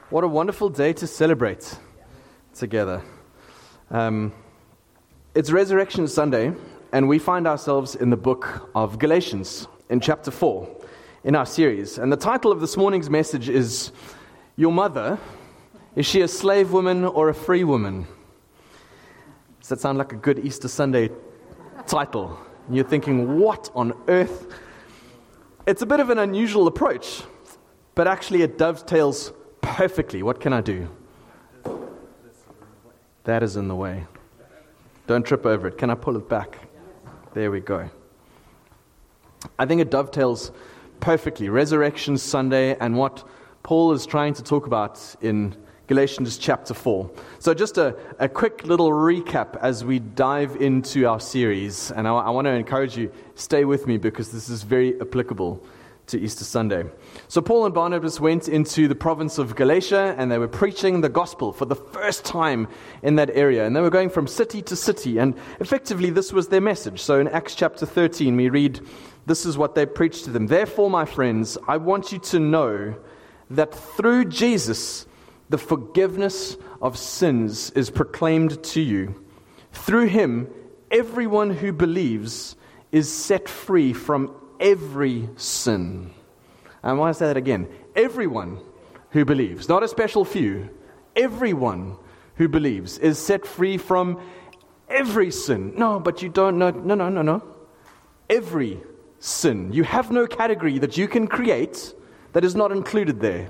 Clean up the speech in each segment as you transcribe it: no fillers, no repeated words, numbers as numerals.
What a wonderful day to celebrate together. It's Resurrection Sunday, and we find ourselves in the book of Galatians, in chapter 4, in our series. And the title of this morning's message is, Your Mother, is she a slave woman or a free woman? Does that sound like a good Easter Sunday title? And you're thinking, what on earth? It's a bit of an unusual approach, but actually it dovetails perfectly. What can I do? That is in the way. Don't trip over it. Can I pull it back? There we go. I think it dovetails perfectly. Resurrection Sunday and what Paul is trying to talk about in Galatians chapter 4. So just a quick little recap as we dive into our series. And I want to encourage you, stay with me because this is very applicable to Easter Sunday. So Paul and Barnabas went into the province of Galatia and they were preaching the gospel for the first time in that area. And they were going from city to city, and effectively this was their message. So in Acts chapter 13 we read, this is what they preached to them. Therefore, my friends, I want you to know that through Jesus the forgiveness of sins is proclaimed to you. Through him, everyone who believes is set free from every sin. I want to say that again. Everyone who believes, not a special few, everyone who believes is set free from every sin. No, but you don't know. No. Every sin. You have no category that you can create that is not included there.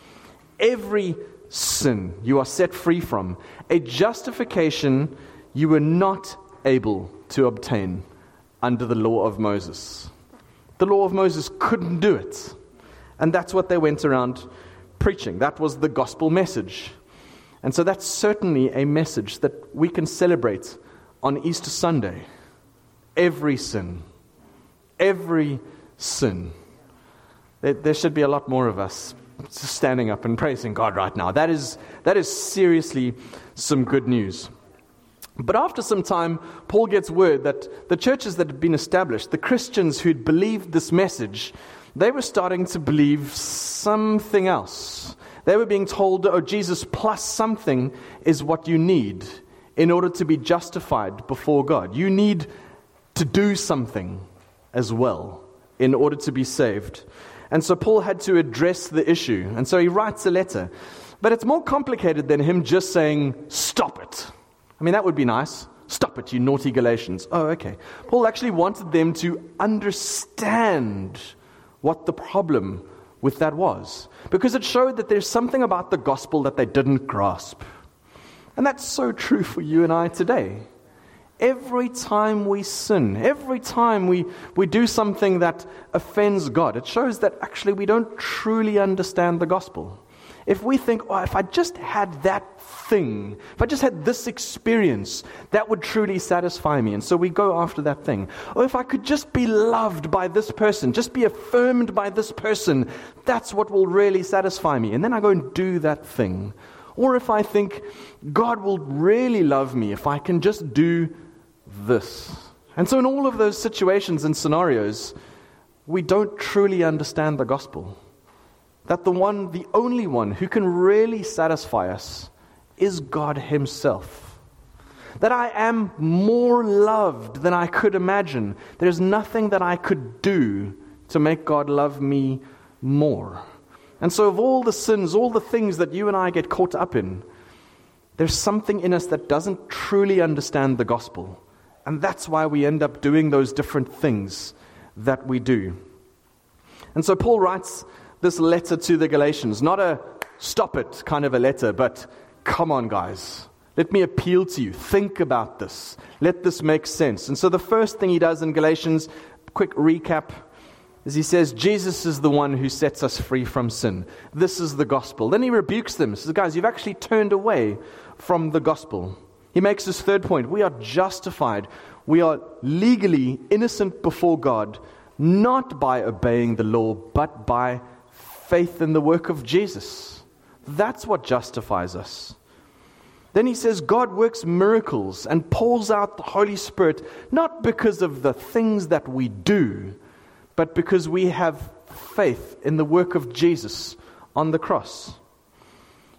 Every sin you are set free from. A justification you were not able to obtain under the law of Moses. The law of Moses couldn't do it. And that's what they went around preaching. That was the gospel message. And so that's certainly a message that we can celebrate on Easter Sunday. Every sin. Every sin. There should be a lot more of us standing up and praising God right now. That is seriously some good news. But after some time, Paul gets word that the churches that had been established, the Christians who'd believed this message, they were starting to believe something else. They were being told, oh, Jesus plus something is what you need in order to be justified before God. You need to do something as well in order to be saved. And so Paul had to address the issue. And so he writes a letter. But it's more complicated than him just saying, stop it. I mean, that would be nice. Stop it, you naughty Galatians. Oh, okay. Paul actually wanted them to understand what the problem with that was. Because it showed that there's something about the gospel that they didn't grasp. And that's so true for you and I today. Every time we sin, every time we do something that offends God, it shows that actually we don't truly understand the gospel. If we think, oh, if I just had that thing, if I just had this experience, that would truly satisfy me. And so we go after that thing. Or if I could just be loved by this person, just be affirmed by this person, that's what will really satisfy me. And then I go and do that thing. Or if I think, God will really love me if I can just do this. And so in all of those situations and scenarios, we don't truly understand the gospel. That the only one who can really satisfy us is God himself. That I am more loved than I could imagine. There's nothing that I could do to make God love me more. And so of all the sins, all the things that you and I get caught up in, there's something in us that doesn't truly understand the gospel. And that's why we end up doing those different things that we do. And so Paul writes this letter to the Galatians, not a stop it kind of a letter, but come on guys, let me appeal to you, think about this, let this make sense. And so the first thing he does in Galatians, quick recap, is he says, Jesus is the one who sets us free from sin. This is the gospel. Then he rebukes them, he says, guys, you've actually turned away from the gospel. He makes his third point, we are justified, we are legally innocent before God, not by obeying the law, but by faith in the work of Jesus. That's what justifies us. Then he says God works miracles and pours out the Holy Spirit, not because of the things that we do, but because we have faith in the work of Jesus on the cross.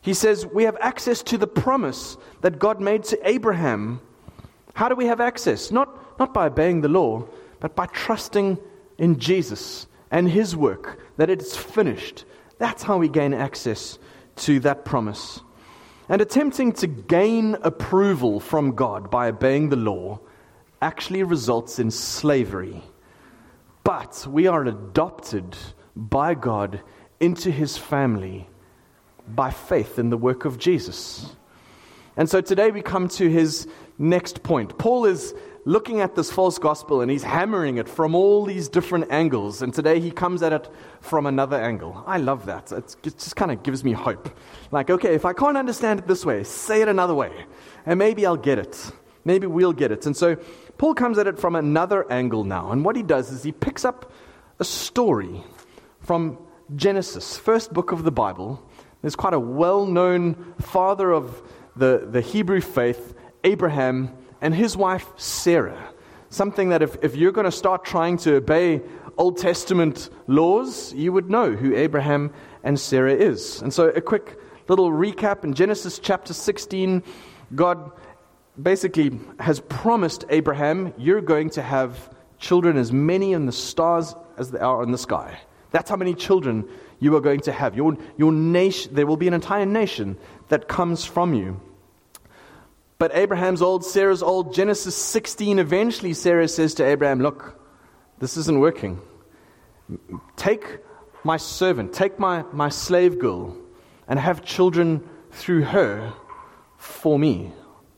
He says we have access to the promise that God made to Abraham. How do we have access? Not by obeying the law, but by trusting in Jesus and His work, that it's finished. That's how we gain access to that promise. And attempting to gain approval from God by obeying the law actually results in slavery. But we are adopted by God into His family by faith in the work of Jesus. And so today we come to his next point. Paul is looking at this false gospel and he's hammering it from all these different angles. And today he comes at it from another angle. I love that. It just kind of gives me hope. Like, okay, if I can't understand it this way, say it another way. And maybe I'll get it. Maybe we'll get it. And so Paul comes at it from another angle now. And what he does is he picks up a story from Genesis, first book of the Bible. There's quite a well-known father of the Hebrew faith, Abraham, and his wife, Sarah. Something that if you're going to start trying to obey Old Testament laws, you would know who Abraham and Sarah is. And so a quick little recap. In Genesis chapter 16, God basically has promised Abraham, you're going to have children as many in the stars as there are in the sky. That's how many children you are going to have. Your nation, there will be an entire nation that comes from you. But Abraham's old, Sarah's old. Genesis 16, eventually Sarah says to Abraham, look, this isn't working. Take my servant, take my slave girl, and have children through her for me.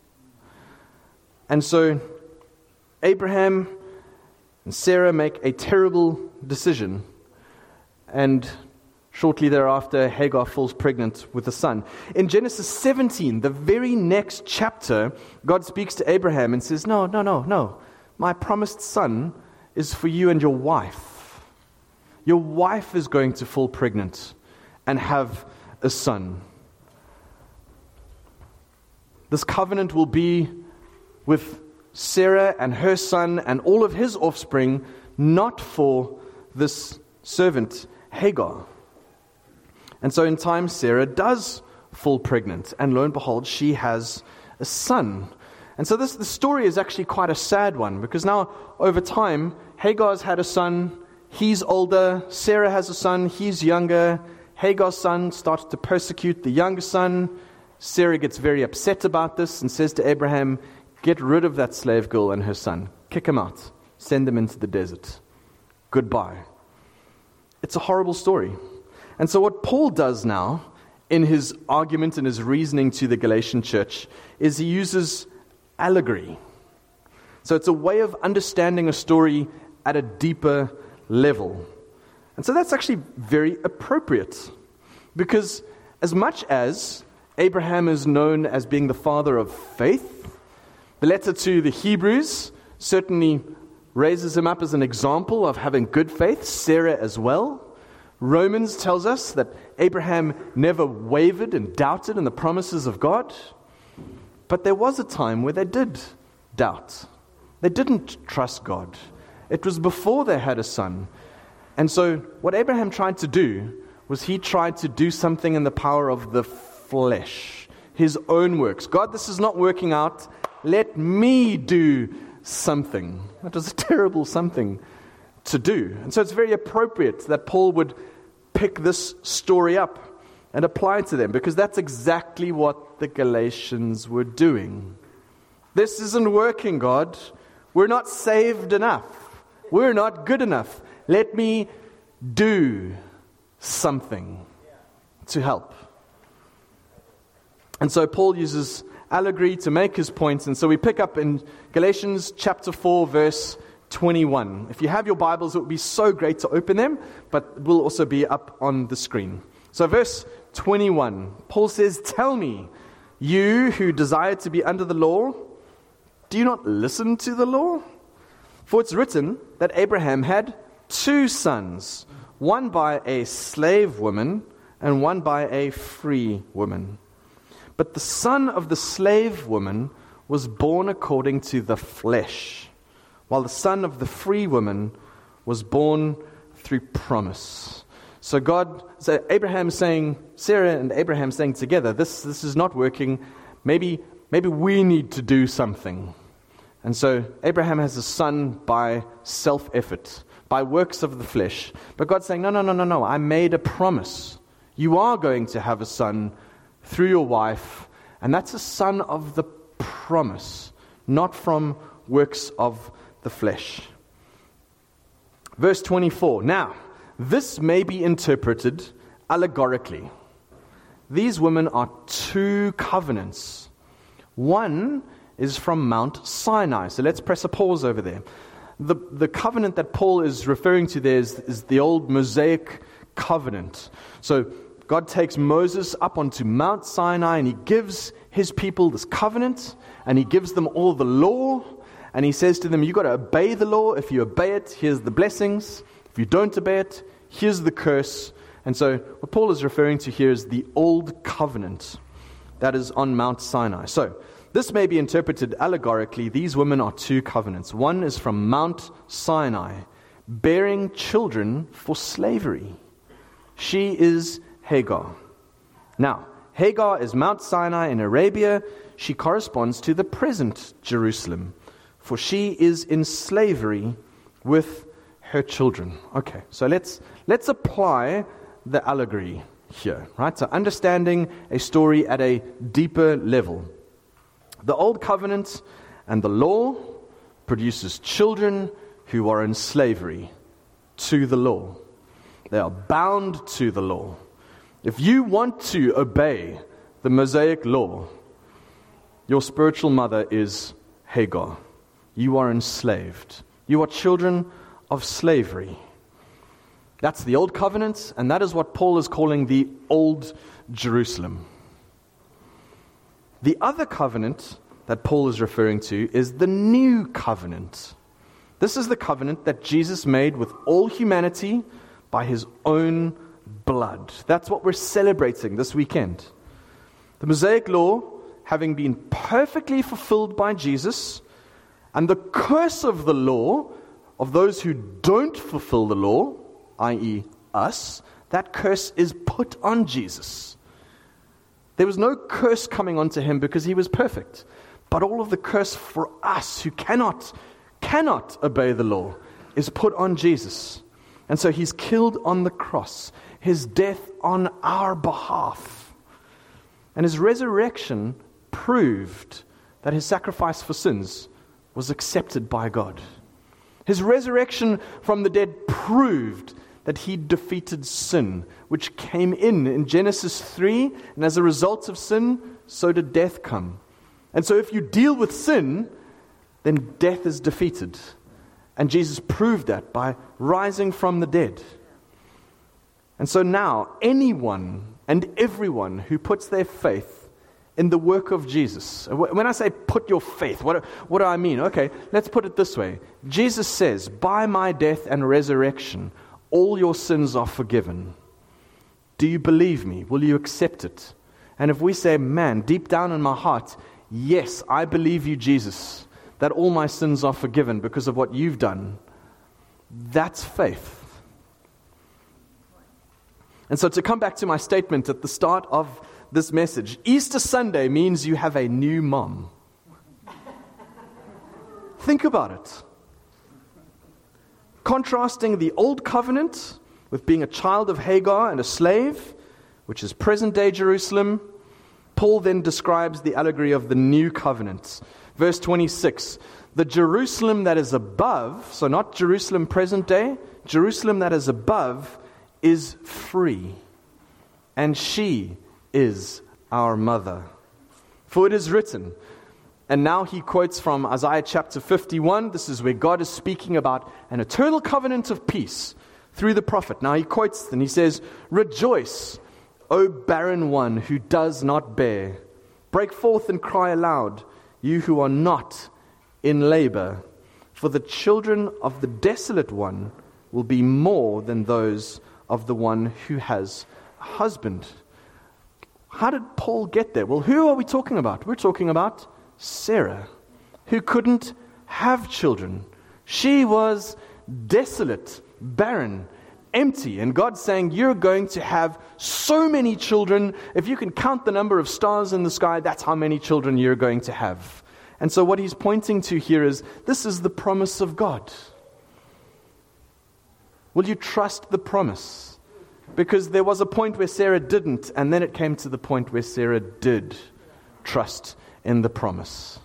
And so Abraham and Sarah make a terrible decision. And shortly thereafter, Hagar falls pregnant with a son. In Genesis 17, the very next chapter, God speaks to Abraham and says, No. My promised son is for you and your wife. Your wife is going to fall pregnant and have a son. This covenant will be with Sarah and her son and all of his offspring, not for this servant Hagar. And so in time, Sarah does fall pregnant, and lo and behold, she has a son. And so the story is actually quite a sad one, because now, over time, Hagar's had a son, he's older, Sarah has a son, he's younger, Hagar's son starts to persecute the younger son. Sarah gets very upset about this and says to Abraham, get rid of that slave girl and her son. Kick him out. Send them into the desert. Goodbye. It's a horrible story. And so what Paul does now in his argument and his reasoning to the Galatian church is he uses allegory. So it's a way of understanding a story at a deeper level. And so that's actually very appropriate, because as much as Abraham is known as being the father of faith, the letter to the Hebrews certainly raises him up as an example of having good faith, Sarah as well. Romans tells us that Abraham never wavered and doubted in the promises of God. But there was a time where they did doubt. They didn't trust God. It was before they had a son. And so what Abraham tried to do was he tried to do something in the power of the flesh, his own works. God, this is not working out. Let me do something. That was a terrible something to do. And so it's very appropriate that Paul would pick this story up and apply it to them, because that's exactly what the Galatians were doing. This isn't working, God. We're not saved enough. We're not good enough. Let me do something to help. And so Paul uses allegory to make his points. And so we pick up in Galatians chapter 4, verse 21. If you have your Bibles, it would be so great to open them, but will also be up on the screen. So verse 21, Paul says, tell me, you who desire to be under the law, do you not listen to the law? For it's written that Abraham had 2 sons, one by a slave woman and one by a free woman. But the son of the slave woman was born according to the flesh, while the son of the free woman was born through promise. So Abraham saying, Sarah and Abraham saying together, this is not working. Maybe we need to do something. And so Abraham has a son by self-effort, by works of the flesh. But God's saying, no, I made a promise. You are going to have a son through your wife, and that's a son of the promise, not from works of the flesh. Verse 24, now, this may be interpreted allegorically. These women are two covenants. One is from Mount Sinai. So let's press a pause over there. The covenant that Paul is referring to there is the old Mosaic covenant. So God takes Moses up onto Mount Sinai and he gives his people this covenant and he gives them all the law and he says to them, you've got to obey the law. If you obey it, here's the blessings. If you don't obey it, here's the curse. And so what Paul is referring to here is the old covenant that is on Mount Sinai. So this may be interpreted allegorically. These women are two covenants. One is from Mount Sinai, bearing children for slavery. She is Hagar. Now, Hagar is Mount Sinai in Arabia. She corresponds to the present Jerusalem, for she is in slavery with her children. Okay, so let's apply the allegory here, right? So understanding a story at a deeper level. The old covenant and the law produces children who are in slavery to the law. They are bound to the law. If you want to obey the Mosaic law, your spiritual mother is Hagar. You are enslaved. You are children of slavery. That's the old covenant, and that is what Paul is calling the old Jerusalem. The other covenant that Paul is referring to is the new covenant. This is the covenant that Jesus made with all humanity by his own blood. That's what we're celebrating this weekend. The Mosaic law having been perfectly fulfilled by Jesus, and the curse of the law of those who don't fulfill the law, i.e. us, that curse is put on Jesus. There was no curse coming onto him because he was perfect. But all of the curse for us who cannot obey the law is put on Jesus. And so he's killed on the cross, his death on our behalf. And his resurrection proved that his sacrifice for sins was accepted by God. His resurrection from the dead proved that he defeated sin, which came in Genesis 3, and as a result of sin, so did death come. And so if you deal with sin, then death is defeated. And Jesus proved that by rising from the dead. And so now, anyone and everyone who puts their faith in the work of Jesus. When I say put your faith, what do I mean? Okay, let's put it this way. Jesus says, by my death and resurrection, all your sins are forgiven. Do you believe me? Will you accept it? And if we say, man, deep down in my heart, yes, I believe you, Jesus, that all my sins are forgiven because of what you've done, that's faith. And so to come back to my statement at the start of this message, Easter Sunday means you have a new mom. Think about it. Contrasting the old covenant with being a child of Hagar and a slave, which is present-day Jerusalem, Paul then describes the allegory of the new covenant. Verse 26, the Jerusalem that is above, so not Jerusalem present day, Jerusalem that is above is free, and she is our mother. For it is written, and now he quotes from Isaiah chapter 51. This is where God is speaking about an eternal covenant of peace through the prophet. Now he quotes and he says, rejoice, O barren one who does not bear. Break forth and cry aloud, you who are not in labor. For the children of the desolate one will be more than those of the one who has a husband. How did Paul get there? Well, who are we talking about? We're talking about Sarah, who couldn't have children. She was desolate, barren, empty. And God's saying, you're going to have so many children. If you can count the number of stars in the sky, that's how many children you're going to have. And so what he's pointing to here is, this is the promise of God. Will you trust the promise? Because there was a point where Sarah didn't, and then it came to the point where Sarah did trust in the promise.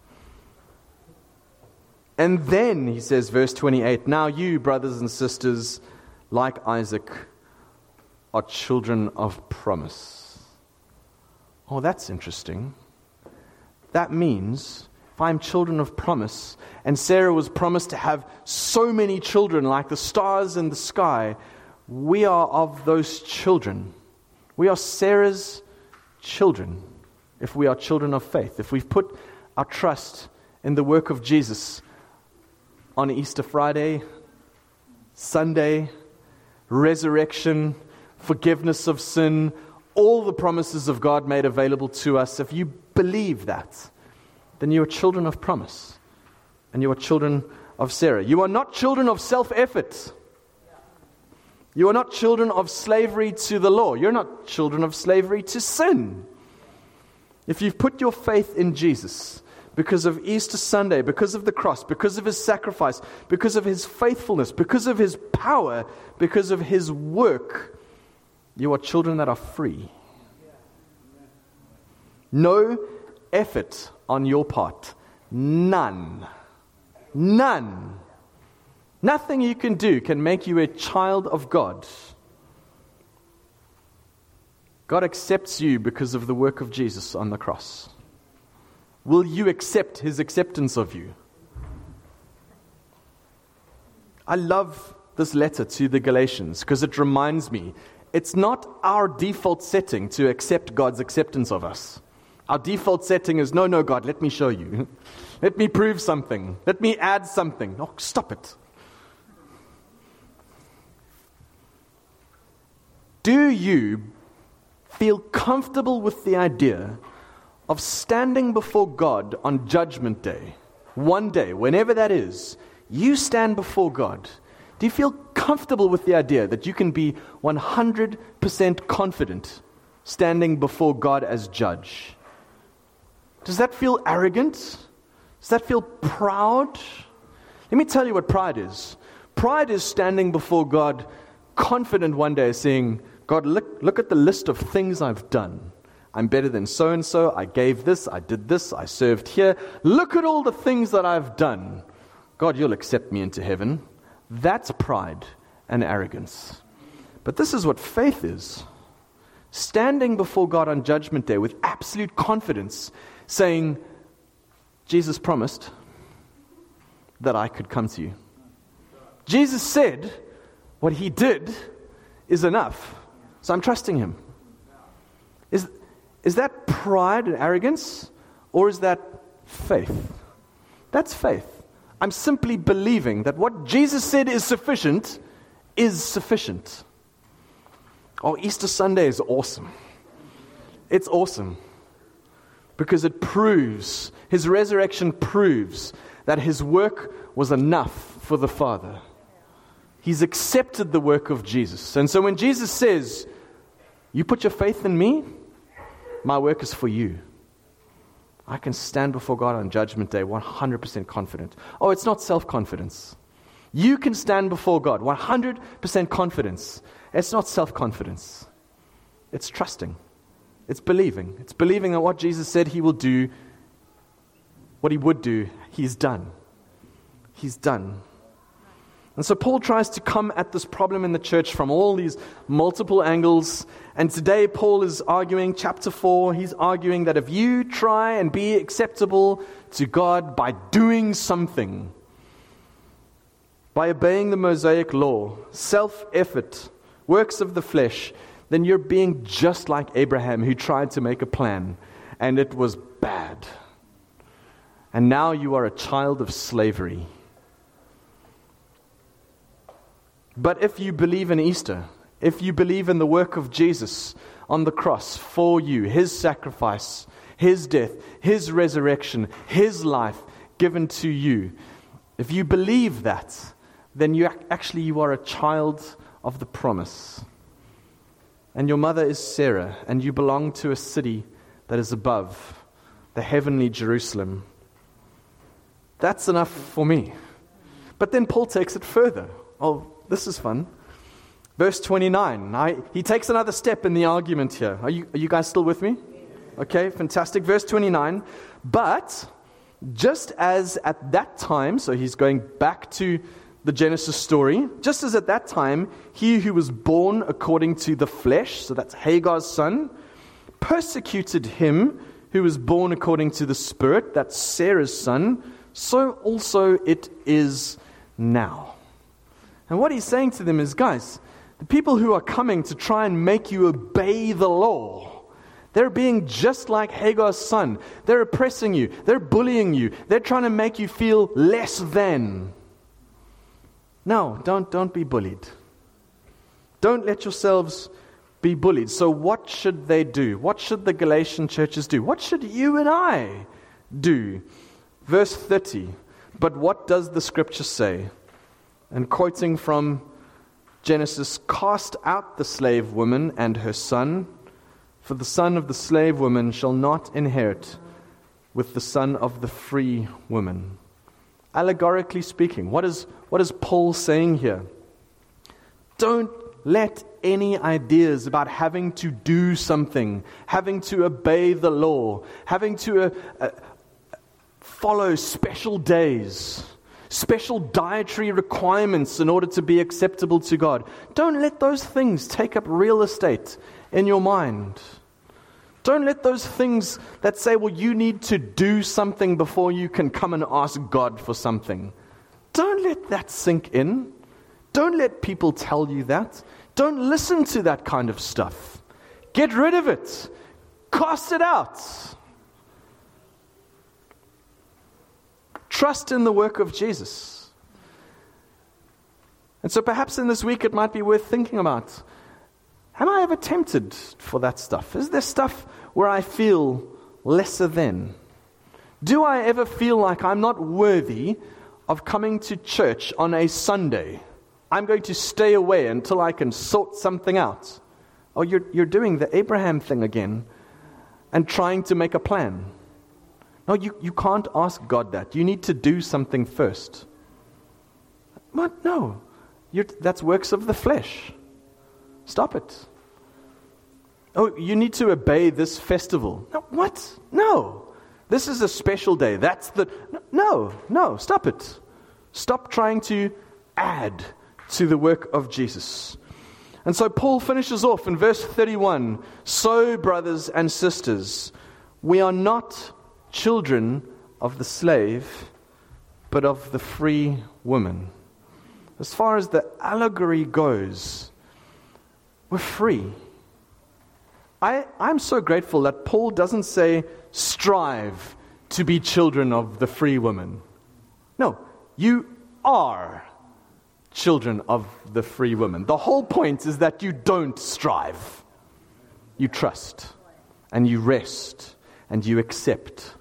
And then, he says, verse 28, now you, brothers and sisters, like Isaac, are children of promise. Oh, that's interesting. That means, if I'm children of promise, and Sarah was promised to have so many children like the stars in the sky, we are of those children. We are Sarah's children, if we are children of faith. If we've put our trust in the work of Jesus on Easter Friday, Sunday, resurrection, forgiveness of sin, all the promises of God made available to us. If you believe that, then you are children of promise. And you are children of Sarah. You are not children of self-effort. You are not children of slavery to the law. You're not children of slavery to sin. If you've put your faith in Jesus, because of Easter Sunday, because of the cross, because of his sacrifice, because of his faithfulness, because of his power, because of his work, you are children that are free. No effort on your part. None. None. Nothing you can do can make you a child of God. God accepts you because of the work of Jesus on the cross. Will you accept his acceptance of you? I love this letter to the Galatians because it reminds me it's not our default setting to accept God's acceptance of us. Our default setting is, no, God, let me show you. Let me prove something. Let me add something. Oh, stop it. Do you feel comfortable with the idea of standing before God on Judgment Day? One day, whenever that is, you stand before God. Do you feel comfortable with the idea that you can be 100% confident standing before God as judge? Does that feel arrogant? Does that feel proud? Let me tell you what pride is. Pride is standing before God confident one day saying, God, look at the list of things I've done. I'm better than so-and-so. I gave this. I did this. I served here. Look at all the things that I've done. God, you'll accept me into heaven. That's pride and arrogance. But this is what faith is. Standing before God on Judgment Day with absolute confidence, saying, Jesus promised that I could come to you. Jesus said what he did is enough. So I'm trusting him. Is that pride and arrogance, or is that faith? That's faith. I'm simply believing that what Jesus said is sufficient is sufficient. Oh, Easter Sunday is awesome. It's awesome because it proves, his resurrection proves that his work was enough for the Father. He's accepted the work of Jesus. And so when Jesus says, you put your faith in me, my work is for you. I can stand before God on Judgment Day 100% confident. Oh, it's not self-confidence. You can stand before God 100% confidence. It's not self-confidence. It's trusting. It's believing. It's believing that what Jesus said he will do, what he would do, he's done. He's done. And so Paul tries to come at this problem in the church from all these multiple angles. And today Paul is arguing, chapter 4, he's arguing that if you try and be acceptable to God by doing something, by obeying the Mosaic law, self-effort, works of the flesh, then you're being just like Abraham who tried to make a plan and it was bad. And now you are a child of slavery. But if you believe in Easter, if you believe in the work of Jesus on the cross for you, his sacrifice, his death, his resurrection, his life given to you, if you believe that, then you are a child of the promise. And your mother is Sarah, and you belong to a city that is above, the heavenly Jerusalem. That's enough for me. But then Paul takes it further. Oh, this is fun. Verse 29. He takes another step in the argument here. Are you guys still with me? Okay, fantastic. Verse 29. But just as at that time, so he's going back to the Genesis story, just as at that time, he who was born according to the flesh, so that's Hagar's son, persecuted him who was born according to the Spirit, that's Sarah's son, so also it is now. And what he's saying to them is, guys, the people who are coming to try and make you obey the law, they're being just like Hagar's son. They're oppressing you. They're bullying you. They're trying to make you feel less than. No, don't be bullied. Don't let yourselves be bullied. So what should they do? What should the Galatian churches do? What should you and I do? Verse 30. But what does the scripture say? And quoting from Genesis, cast out the slave woman and her son, for the son of the slave woman shall not inherit with the son of the free woman. Allegorically speaking, what is Paul saying here? Don't let any ideas about having to do something, having to obey the law, having to follow special days, special dietary requirements in order to be acceptable to God. Don't let those things take up real estate in your mind. Don't let those things that say, well, you need to do something before you can come and ask God for something. Don't let that sink in. Don't let people tell you that. Don't listen to that kind of stuff. Get rid of it. Cast it out. Trust in the work of Jesus. And so perhaps in this week it might be worth thinking about, am I ever tempted for that stuff? Is there stuff where I feel lesser than? Do I ever feel like I'm not worthy of coming to church on a Sunday? I'm going to stay away until I can sort something out. Oh, you're doing the Abraham thing again and trying to make a plan. No, you can't ask God that. You need to do something first. What? No. That's works of the flesh. Stop it. Oh, you need to obey this festival. No, what? No. This is a special day. That's the... No. Stop it. Stop trying to add to the work of Jesus. And so Paul finishes off in verse 31. So, brothers and sisters, we are not children of the slave, but of the free woman. As far as the allegory goes, we're free. I'm so grateful that Paul doesn't say, strive to be children of the free woman. No, you are children of the free woman. The whole point is that you don't strive. You trust, and you rest, and you accept.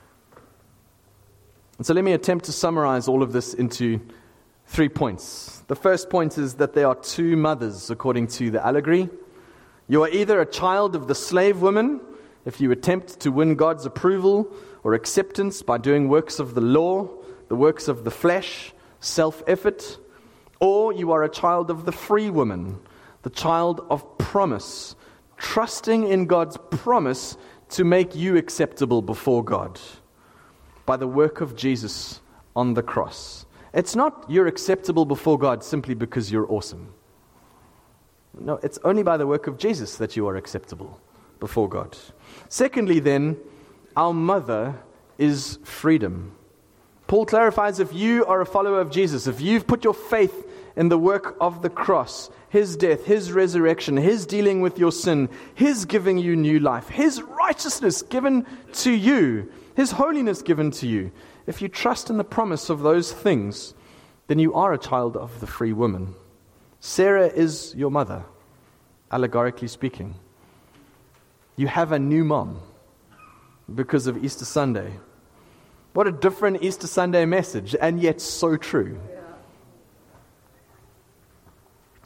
And so let me attempt to summarize all of this into 3 points. The first point is that there are two mothers, according to the allegory. You are either a child of the slave woman, if you attempt to win God's approval or acceptance by doing works of the law, the works of the flesh, self-effort, or you are a child of the free woman, the child of promise, trusting in God's promise to make you acceptable before God by the work of Jesus on the cross. It's not you're acceptable before God simply because you're awesome. No, it's only by the work of Jesus that you are acceptable before God. Secondly, then, our mother is freedom. Paul clarifies, if you are a follower of Jesus, if you've put your faith in the work of the cross, His death, His resurrection, His dealing with your sin, His giving you new life, His righteousness given to you, His holiness given to you, if you trust in the promise of those things, then you are a child of the free woman. Sarah is your mother, allegorically speaking. You have a new mom because of Easter Sunday. What a different Easter Sunday message, and yet so true.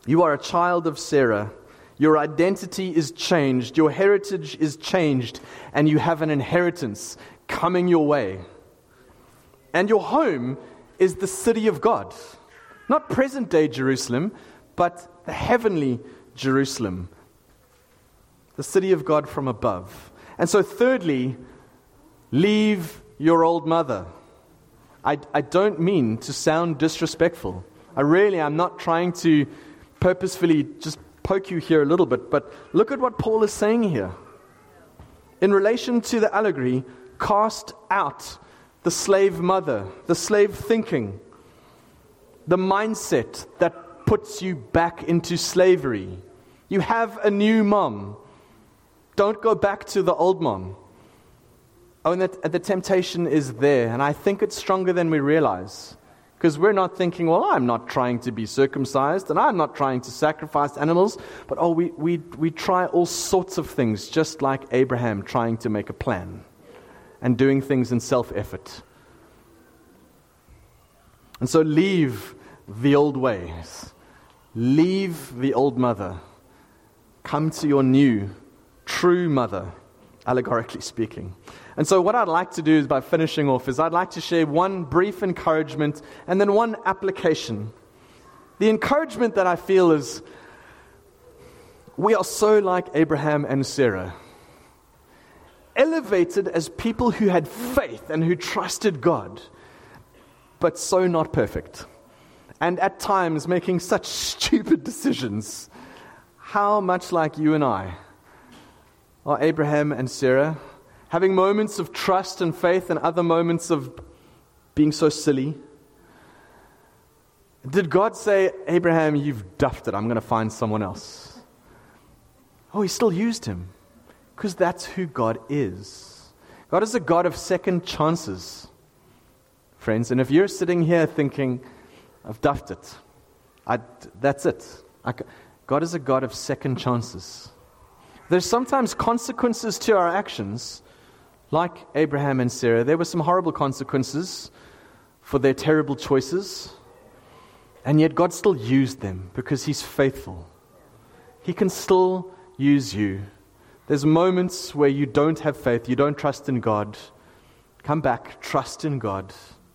You are a child of Sarah. Your identity is changed. Your heritage is changed. And you have an inheritance coming your way. And your home is the city of God. Not present-day Jerusalem, but the heavenly Jerusalem. The city of God from above. And so thirdly, leave your old mother. I don't mean to sound disrespectful. I'm not trying to purposefully just poke you here a little bit, but look at what Paul is saying here. In relation to the allegory, cast out the slave mother, the slave thinking, the mindset that puts you back into slavery. You have a new mom. Don't go back to the old mom. Oh, and the temptation is there, and I think it's stronger than we realize. Because we're not thinking, well, I'm not trying to be circumcised, and I'm not trying to sacrifice animals, but we try all sorts of things, just like Abraham trying to make a plan and doing things in self-effort. And so leave the old ways. Leave the old mother. Come to your new, true mother, allegorically speaking. And so what I'd like to do is, by finishing off, is I'd like to share one brief encouragement and then one application. The encouragement that I feel is, we are so like Abraham and Sarah, elevated as people who had faith and who trusted God, but so not perfect. And at times making such stupid decisions. How much like you and I are Abraham and Sarah, having moments of trust and faith and other moments of being so silly. Did God say, Abraham, you've duffed it, I'm going to find someone else? Oh, he still used him, because that's who God is. God is a God of second chances, friends. And if you're sitting here thinking, I've duffed it, that's it. God is a God of second chances. There's sometimes consequences to our actions, like Abraham and Sarah. There were some horrible consequences for their terrible choices, and yet God still used them because He's faithful. He can still use you. There's moments where you don't have faith, you don't trust in God. Come back, trust in God.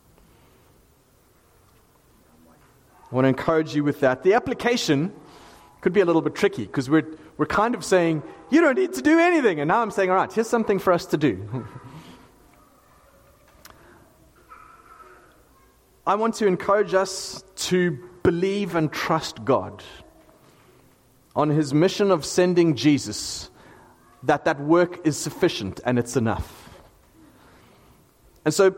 I want to encourage you with that. The application could be a little bit tricky, because we're kind of saying, you don't need to do anything. And now I'm saying, all right, here's something for us to do. I want to encourage us to believe and trust God on His mission of sending Jesus, that work is sufficient and it's enough. And so,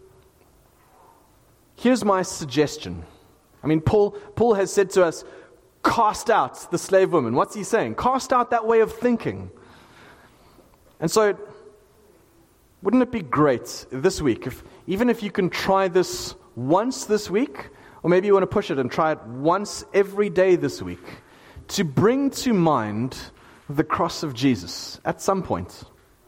here's my suggestion. I mean, Paul has said to us, cast out the slave woman. What's he saying? Cast out that way of thinking. And so, wouldn't it be great this week, even if you can try this once this week, or maybe you want to push it and try it once every day this week, to bring to mind the cross of Jesus at some point.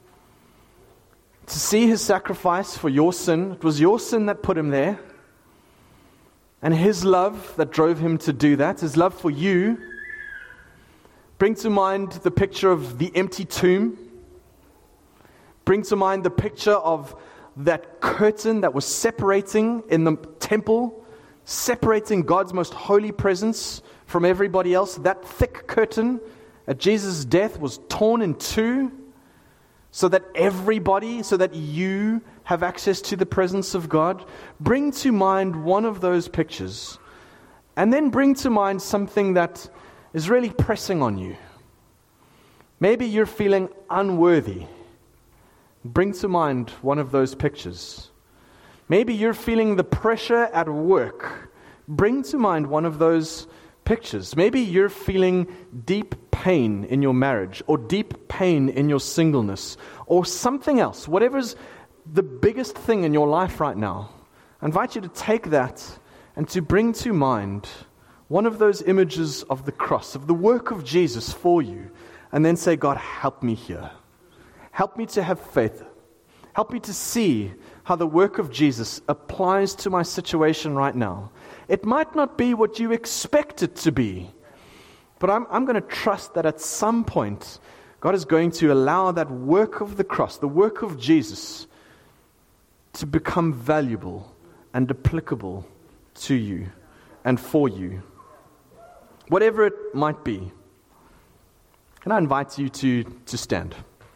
To see His sacrifice for your sin. It was your sin that put Him there. And His love that drove Him to do that, His love for you. Bring to mind the picture of the empty tomb. Bring to mind the picture of that curtain that was separating in the temple, separating God's most holy presence from everybody else. That thick curtain at Jesus' death was torn in two, so that you have access to the presence of God. Bring to mind one of those pictures, and then bring to mind something that is really pressing on you. Maybe you're feeling unworthy. Bring to mind one of those pictures. Maybe you're feeling the pressure at work. Bring to mind one of those pictures. Maybe you're feeling deep pain in your marriage, or deep pain in your singleness, or something else. Whatever's the biggest thing in your life right now, I invite you to take that and to bring to mind one of those images of the cross, of the work of Jesus for you, and then say, God, help me here. Help me to have faith. Help me to see how the work of Jesus applies to my situation right now. It might not be what you expect it to be, But I'm going to trust that at some point, God is going to allow that work of the cross, the work of Jesus, to become valuable and applicable to you and for you. Whatever it might be. Can I invite you to stand?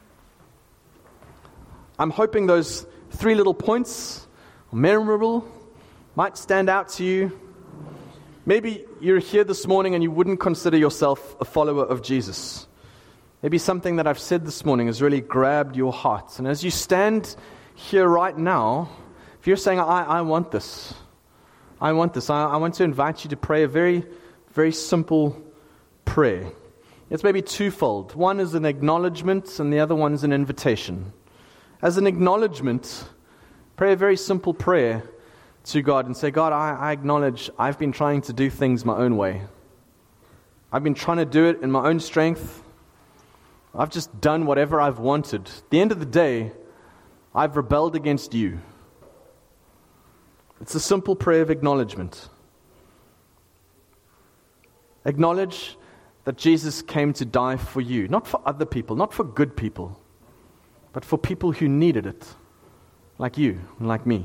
I'm hoping those 3 little points, memorable, might stand out to you. Maybe you're here this morning and you wouldn't consider yourself a follower of Jesus. Maybe something that I've said this morning has really grabbed your heart. And as you stand here right now, if you're saying, I want this, I want to invite you to pray a very, very simple prayer. It's maybe twofold. One is an acknowledgement and the other one is an invitation. As an acknowledgement, pray a very simple prayer to God and say, God, I acknowledge I've been trying to do things my own way. I've been trying to do it in my own strength. I've just done whatever I've wanted. At the end of the day, I've rebelled against you. It's a simple prayer of acknowledgement. Acknowledge that Jesus came to die for you, not for other people, not for good people, but for people who needed it, like you and like me.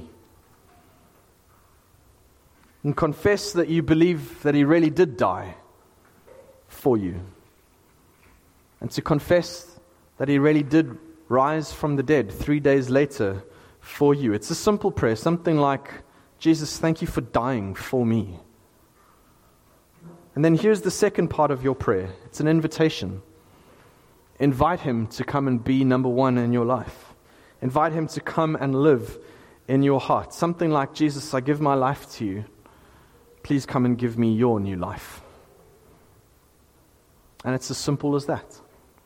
And confess that you believe that He really did die for you. And to confess that He really did rise from the dead 3 days later for you. It's a simple prayer, something like, Jesus, thank you for dying for me. And then here's the second part of your prayer. It's an invitation. Invite Him to come and be number one in your life. Invite Him to come and live in your heart. Something like, Jesus, I give my life to you. Please come and give me your new life. And it's as simple as that.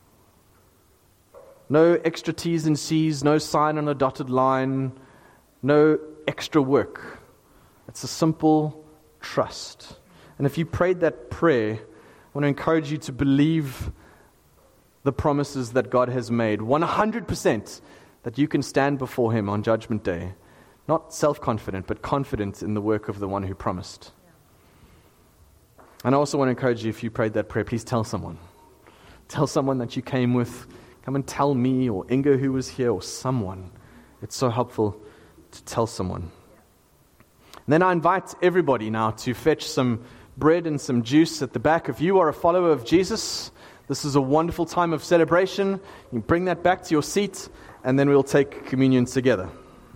No extra T's and C's, no sign on a dotted line, no extra work. It's a simple trust. And if you prayed that prayer, I want to encourage you to believe the promises that God has made, 100%, that you can stand before Him on Judgment Day. Not self-confident, but confident in the work of the one who promised. And I also want to encourage you, if you prayed that prayer, please tell someone. Tell someone that you came with. Come and tell me, or Inga who was here, or someone. It's so helpful to tell someone. And then I invite everybody now to fetch some bread and some juice at the back. If you are a follower of Jesus, this is a wonderful time of celebration. You bring that back to your seat, and then we'll take communion together.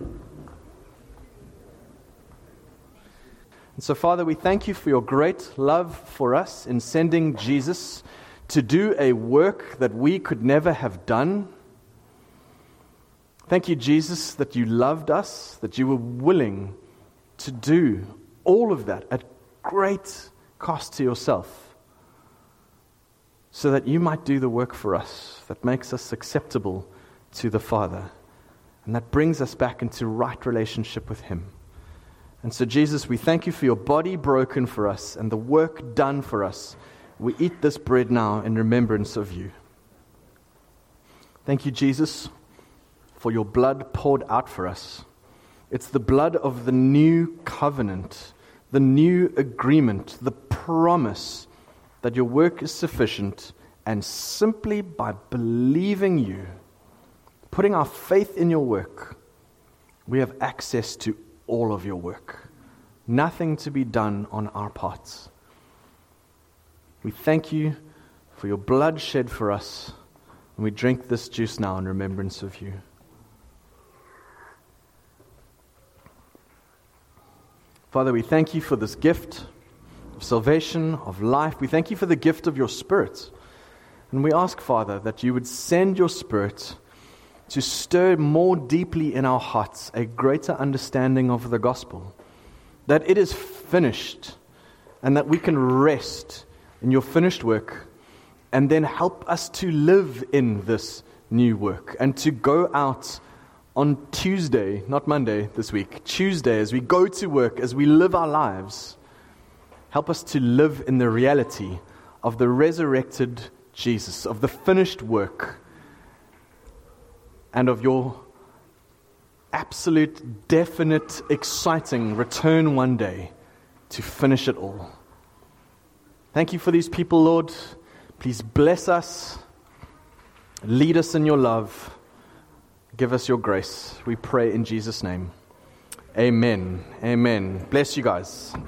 And so, Father, we thank you for your great love for us in sending Jesus to do a work that we could never have done. Thank you, Jesus, that you loved us, that you were willing to do all of that at great cost to yourself, so that you might do the work for us that makes us acceptable to the Father, and that brings us back into right relationship with Him. And so, Jesus, we thank you for your body broken for us and the work done for us. We eat this bread now in remembrance of you. Thank you, Jesus, for your blood poured out for us. It's the blood of the new covenant, the new agreement, the promise that your work is sufficient, and simply by believing you, putting our faith in your work, we have access to all of your work. Nothing to be done on our parts. We thank you for your blood shed for us, and we drink this juice now in remembrance of you. Father, we thank you for this gift of salvation, of life. We thank you for the gift of your Spirit. And we ask, Father, that you would send your Spirit to stir more deeply in our hearts a greater understanding of the gospel, that it is finished, and that we can rest in your finished work, and then help us to live in this new work, and to go out on Tuesday, not Monday this week, Tuesday, as we go to work, as we live our lives, help us to live in the reality of the resurrected Jesus, of the finished work, and of your absolute, definite, exciting return one day to finish it all. Thank you for these people, Lord. Please bless us. Lead us in your love. Give us your grace. We pray in Jesus' name. Amen. Amen. Bless you guys.